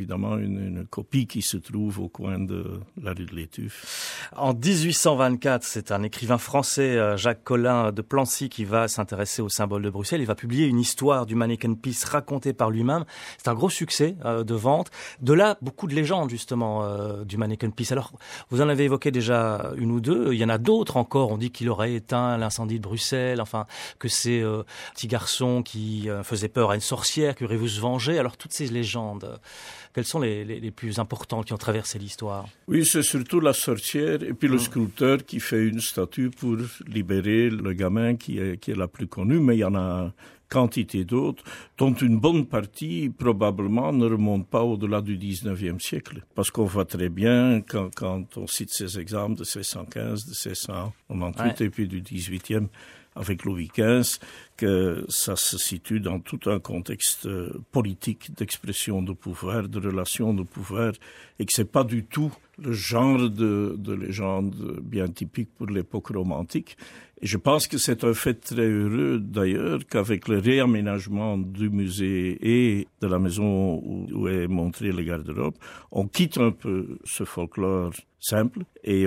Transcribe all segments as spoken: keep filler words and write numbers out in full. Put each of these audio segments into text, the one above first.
évidemment une, une copie qui se trouve au coin de la rue de l'Étuffe. En dix-huit cent vingt-quatre, c'est un écrivain français, Jacques Collin de Plancy, qui va s'intéresser au symbole de Bruxelles. Il va publier une histoire du Manneken Pis racontée par lui-même. C'est un gros succès euh, de vente. De là, beaucoup de légendes justement euh, du Manneken Pis. Alors, vous en avez évoqué déjà une ou deux. Il y en a d'autres encore. On dit qu'il aurait éteint l'incendie de Bruxelles. Enfin, que c'est euh, petit garçon qui euh, faisait peur à une sorcière qui aurait voulu se venger. Alors, toutes ces légendes, quelles sont les, les, les plus importantes qui ont traversé l'histoire? Oui, c'est surtout la sorcière et puis le sculpteur qui fait une statue pour libérer le gamin qui est, qui est la plus connue, mais il y en a quantité d'autres, dont une bonne partie probablement ne remonte pas au-delà du dix-neuvième siècle. Parce qu'on voit très bien, quand, quand on cite ces exemples de seize cent quinze, de seize cent quatre-vingt-huit ouais. et puis du dix-huitième avec Louis quinze, que ça se situe dans tout un contexte politique d'expression de pouvoir, de relation de pouvoir, et que c'est pas du tout le genre de, de légende bien typique pour l'époque romantique. Et je pense que c'est un fait très heureux d'ailleurs qu'avec le réaménagement du musée et de la maison où, où est montré le garde-robe, on quitte un peu ce folklore simple et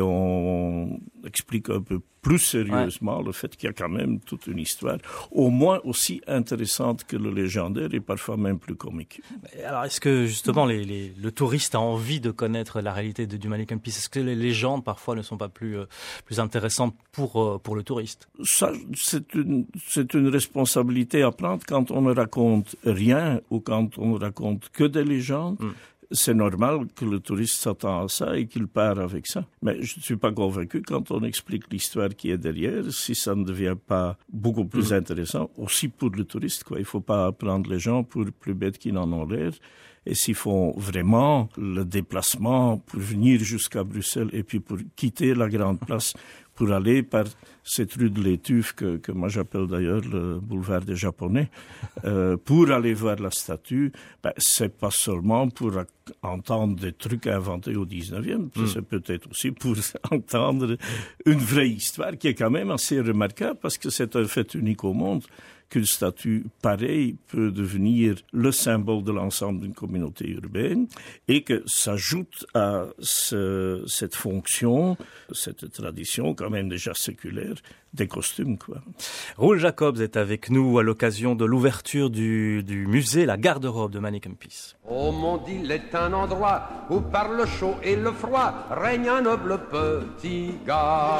on explique un peu plus sérieusement ouais. le fait qu'il y a quand même toute une histoire, au moins aussi intéressante que le légendaire et parfois même plus comique. Alors est-ce que justement les, les, le touriste a envie de connaître la réalité de, du Manneken Pis? Est-ce que les légendes parfois ne sont pas plus, euh, plus intéressantes pour, euh, pour le touriste? Ça, c'est une, c'est une responsabilité à prendre quand on ne raconte rien ou quand on ne raconte que des légendes. Mm. C'est normal que le touriste s'attend à ça et qu'il part avec ça. Mais je ne suis pas convaincu quand on explique l'histoire qui est derrière, si ça ne devient pas beaucoup plus mmh. intéressant, aussi pour le touriste, quoi. Il ne faut pas prendre les gens pour plus bêtes qu'ils n'en ont l'air. Et s'ils font vraiment le déplacement pour venir jusqu'à Bruxelles et puis pour quitter la grande place, pour aller par cette rue de l'Étuffe que, que moi j'appelle d'ailleurs le boulevard des Japonais, euh, pour aller voir la statue, ben, c'est pas seulement pour entendre des trucs inventés au dix-neuvième, mm. c'est peut-être aussi pour entendre une vraie histoire qui est quand même assez remarquable parce que c'est un fait unique au monde qu'une statue pareille peut devenir le symbole de l'ensemble d'une communauté urbaine et que s'ajoute à ce, cette fonction, cette tradition quand même déjà séculaire, des costumes, quoi. Roel Jacobs est avec nous à l'occasion de l'ouverture du, du musée La Garde-robe de Manneken Pis. Au monde, il est un endroit où par le chaud et le froid règne un noble petit gars.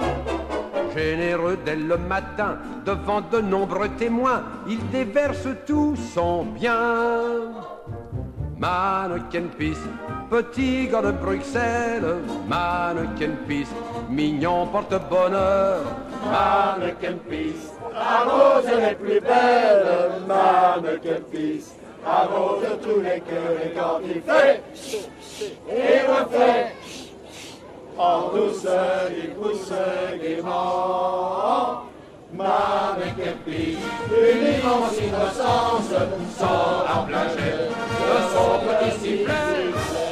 Généreux dès le matin, devant de nombreux témoins, il déverse tout son bien. Manneken Pis, petit gars de Bruxelles, Manneken Pis, mignon porte-bonheur. Manneken Pis, la rose les plus belles, Manneken Pis, la rose de tous les cœurs, et quand il fait et refait, en douceur il pousse gaiement. Manneken Pis, une immense innocence, sort en plein jet de son petit sifflet.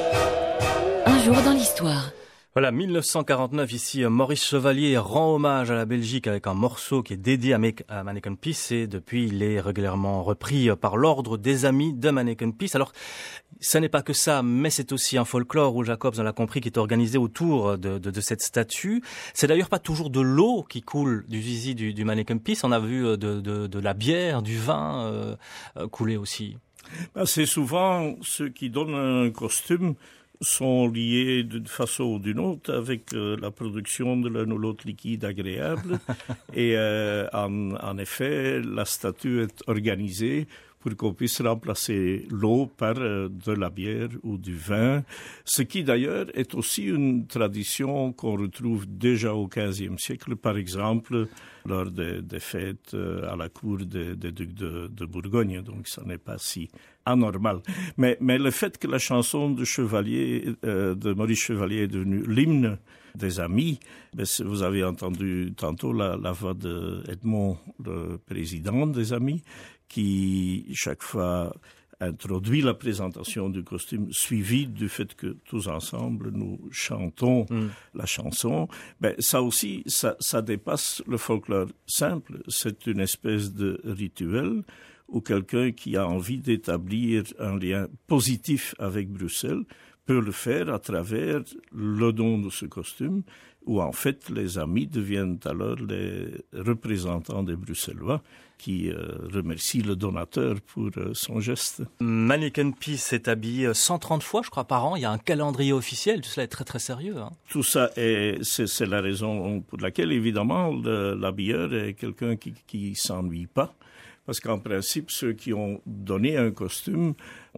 Un jour dans l'histoire. Voilà, mille neuf cent quarante-neuf, ici, Maurice Chevalier rend hommage à la Belgique avec un morceau qui est dédié à, Me- à Manneken Pis et depuis, il est régulièrement repris par l'ordre des amis de Manneken Pis. Alors, ça n'est pas que ça, mais c'est aussi un folklore où Jacobs, on l'a compris, qui est organisé autour de, de, de cette statue. C'est d'ailleurs pas toujours de l'eau qui coule du zizi du, du Manneken Pis. On a vu de, de, de la bière, du vin euh, euh, couler aussi. Ben, c'est souvent ceux qui donnent un costume sont liés d'une façon ou d'une autre avec euh, la production de l'un ou l'autre liquide agréable. Et euh, en, en effet, la statue est organisée pour qu'on puisse remplacer l'eau par euh, de la bière ou du vin, ce qui d'ailleurs est aussi une tradition qu'on retrouve déjà au quinzième siècle, par exemple lors des, des fêtes euh, à la cour des, des ducs de, de Bourgogne, donc ça n'est pas si anormal. Mais, mais le fait que la chanson de Chevalier, euh, de Maurice Chevalier est devenue l'hymne des amis, ben, vous avez entendu tantôt la, la voix de Edmond, le président des amis, qui chaque fois introduit la présentation du costume, suivi du fait que tous ensemble nous chantons mm. la chanson. Ben, ça aussi, ça, ça dépasse le folklore simple. C'est une espèce de rituel ou quelqu'un qui a envie d'établir un lien positif avec Bruxelles peut le faire à travers le don de ce costume, où en fait les amis deviennent alors les représentants des Bruxellois qui euh, remercient le donateur pour euh, son geste. Manneken Pis est habillé cent trente fois, je crois, par an. Il y a un calendrier officiel. Tout cela est très très sérieux. Hein. Tout ça, est, c'est, c'est la raison pour laquelle, évidemment, le, l'habilleur est quelqu'un qui qui s'ennuie pas. Parce qu'en principe, ceux qui ont donné un costume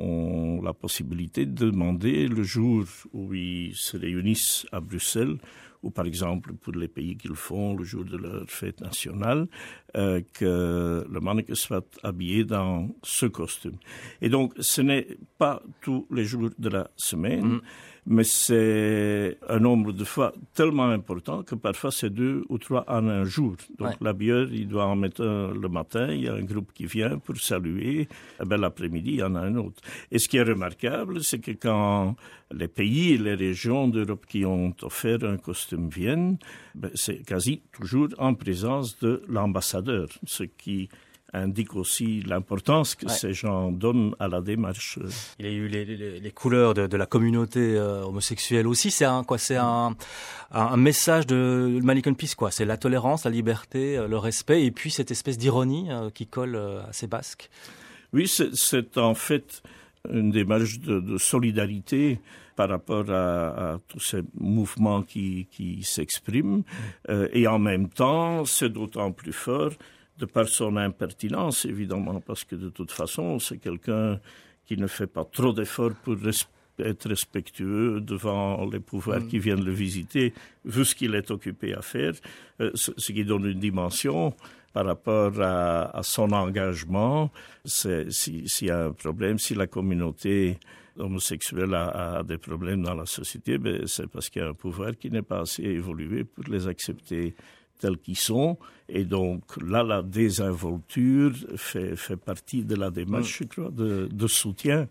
ont la possibilité de demander le jour où ils se réunissent à Bruxelles, ou par exemple pour les pays qu'ils font le jour de leur fête nationale, euh, que le mannequin soit habillé dans ce costume. Et donc, ce n'est pas tous les jours de la semaine, mmh. mais c'est un nombre de fois tellement important que parfois c'est deux ou trois en un jour. Donc ouais. l'habilleur, il doit en mettre un le matin, il y a un groupe qui vient pour saluer, et bien l'après-midi, il y en a un autre. Et ce qui est remarquable, c'est que quand les pays et les régions d'Europe qui ont offert un costume viennent, ben c'est quasi toujours en présence de l'ambassadeur, ce qui indique aussi l'importance que ouais. ces gens donnent à la démarche. Il y a eu les, les, les couleurs de, de la communauté euh, homosexuelle aussi. C'est un quoi C'est un, un message de Manneken Pis, quoi. C'est la tolérance, la liberté, euh, le respect, et puis cette espèce d'ironie euh, qui colle euh, à ces Basques. Oui, c'est, c'est en fait une démarche de, de solidarité par rapport à, à tous ces mouvements qui, qui s'expriment, euh, et en même temps, c'est d'autant plus fort de par son impertinence, évidemment, parce que de toute façon, c'est quelqu'un qui ne fait pas trop d'efforts pour res- être respectueux devant les pouvoirs mmh. qui viennent le visiter, vu ce qu'il est occupé à faire, euh, ce, ce qui donne une dimension par rapport à, à son engagement. C'est, si, s'il y a un problème, si la communauté homosexuelle a, a des problèmes dans la société, ben, c'est parce qu'il y a un pouvoir qui n'est pas assez évolué pour les accepter tels qu'ils sont, et donc là, la désinvolture fait, fait partie de la démarche, mmh. je crois, de, de soutien.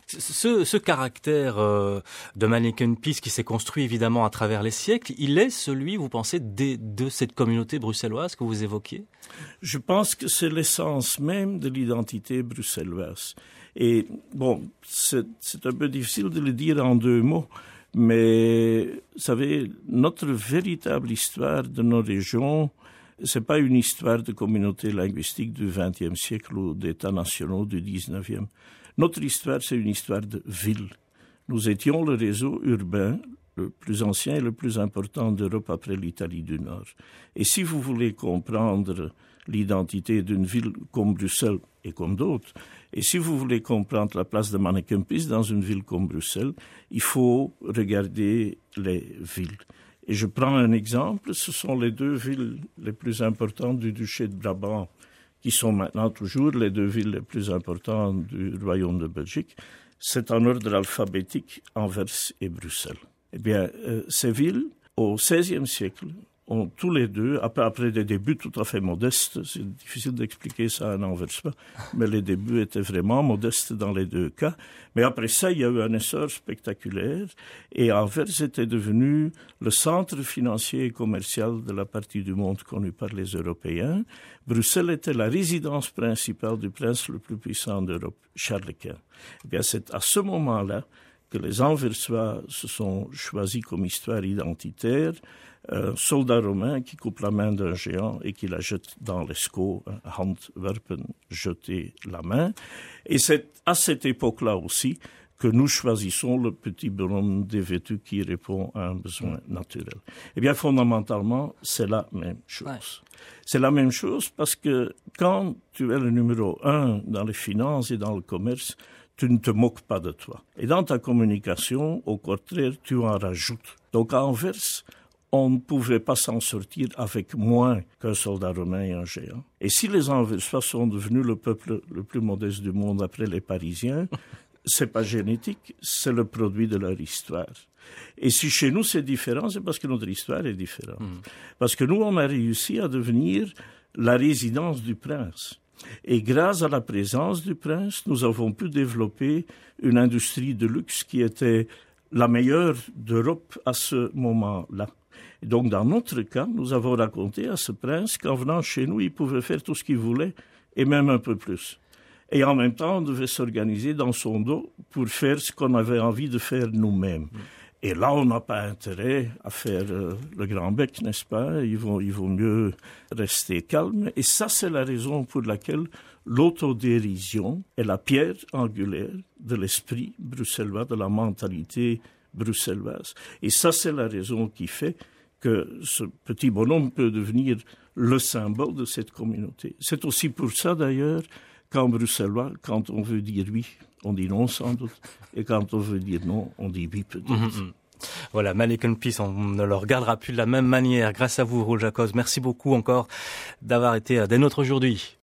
Ce, ce caractère euh, de Manneken Pis qui s'est construit évidemment à travers les siècles, il est celui, vous pensez, de, de cette communauté bruxelloise que vous évoquiez ? Je pense que c'est l'essence même de l'identité bruxelloise. Et bon, c'est, c'est un peu difficile de le dire en deux mots, mais, vous savez, notre véritable histoire de nos régions, c'est pas une histoire de communauté linguistique du vingtième siècle ou d'États nationaux du dix-neuvième. Notre histoire, c'est une histoire de ville. Nous étions le réseau urbain le plus ancien et le plus important d'Europe après l'Italie du Nord. Et si vous voulez comprendre l'identité d'une ville comme Bruxelles et comme d'autres, et si vous voulez comprendre la place de Manneken Pis dans une ville comme Bruxelles, il faut regarder les villes. Et je prends un exemple, ce sont les deux villes les plus importantes du duché de Brabant, qui sont maintenant toujours les deux villes les plus importantes du royaume de Belgique. C'est en ordre alphabétique Anvers et Bruxelles. Eh bien, euh, ces villes, au seizième siècle, ont tous les deux, après, après des débuts tout à fait modestes, c'est difficile d'expliquer ça à un Anversois, mais les débuts étaient vraiment modestes dans les deux cas. Mais après ça, il y a eu un essor spectaculaire, et Anvers était devenu le centre financier et commercial de la partie du monde connue par les Européens. Bruxelles était la résidence principale du prince le plus puissant d'Europe, Charles Quint. Eh bien, c'est à ce moment-là que les Anversois se sont choisis comme histoire identitaire, un soldat romain qui coupe la main d'un géant et qui la jette dans l'Escaut, Handwerpen, jeter la main. Et c'est à cette époque-là aussi que nous choisissons le petit bonhomme dévêtu qui répond à un besoin naturel. Eh bien, fondamentalement, c'est la même chose. Ouais. C'est la même chose parce que quand tu es le numéro un dans les finances et dans le commerce, tu ne te moques pas de toi. Et dans ta communication, au contraire, tu en rajoutes. Donc, à Anvers, on ne pouvait pas s'en sortir avec moins qu'un soldat romain et un géant. Et si les Anversois sont devenus le peuple le plus modeste du monde après les Parisiens, c'est pas génétique, c'est le produit de leur histoire. Et si chez nous c'est différent, c'est parce que notre histoire est différente. Mmh. Parce que nous, on a réussi à devenir la résidence du prince. Et grâce à la présence du prince, nous avons pu développer une industrie de luxe qui était la meilleure d'Europe à ce moment-là. Et donc, dans notre cas, nous avons raconté à ce prince qu'en venant chez nous, il pouvait faire tout ce qu'il voulait, et même un peu plus. Et en même temps, on devait s'organiser dans son dos pour faire ce qu'on avait envie de faire nous-mêmes. Et là, on n'a pas intérêt à faire euh, le grand bec, n'est-ce pas? Il vaut, il vaut mieux rester calme. Et ça, c'est la raison pour laquelle l'autodérision est la pierre angulaire de l'esprit bruxellois, de la mentalité bruxelloise. Et ça, c'est la raison qui fait que ce petit bonhomme peut devenir le symbole de cette communauté. C'est aussi pour ça, d'ailleurs, qu'en bruxellois, quand on veut dire oui, on dit non sans doute. Et quand on veut dire non, on dit oui peut-être. Mmh. Voilà, Manneken Pis, on ne le regardera plus de la même manière. Grâce à vous, Roel Jacobs. Merci beaucoup encore d'avoir été des nôtres aujourd'hui.